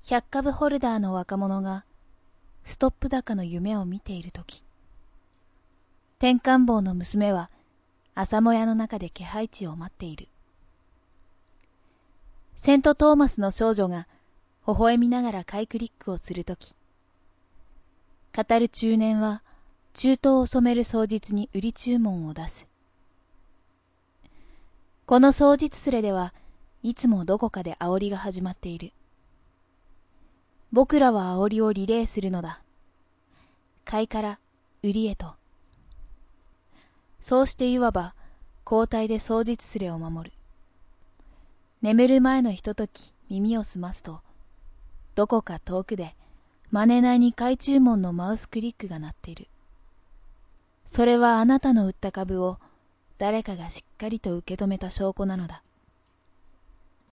100株ホルダーの若者がストップ高の夢を見ているとき、天官坊の娘は朝もやの中で気配値を待っている。セントトーマスの少女が微笑みながらカイクリックをするとき、語る中年は中東を染める双日に売り注文を出す。この双日すれではいつもどこかで煽りが始まっている。僕らは煽りをリレーするのだ。買いから売りへと。そうしていわば交代で双日すれを守る。眠る前のひととき耳を澄ますと、どこか遠くで真似ないに買い注文のマウスクリックが鳴っている。それはあなたの売った株を誰かがしっかりと受け止めた証拠なのだ。